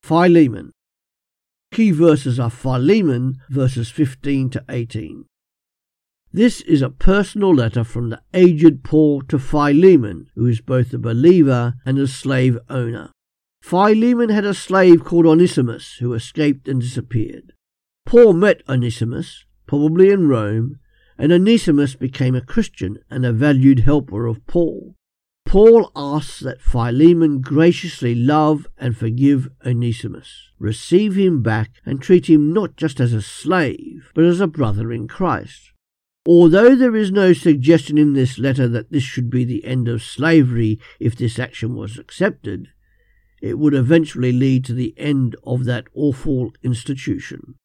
Philemon. Key verses are Philemon verses 15 to 18. This is a personal letter from the aged Paul to Philemon, who is both a believer and a slave owner. Philemon had a slave called Onesimus who escaped and disappeared. Paul met Onesimus, probably in Rome, and Onesimus became a Christian and a valued helper of Paul. Paul asks that Philemon graciously love and forgive Onesimus, receive him back, and treat him not just as a slave, but as a brother in Christ. Although there is no suggestion in this letter that this should be the end of slavery if this action was accepted, it would eventually lead to the end of that awful institution.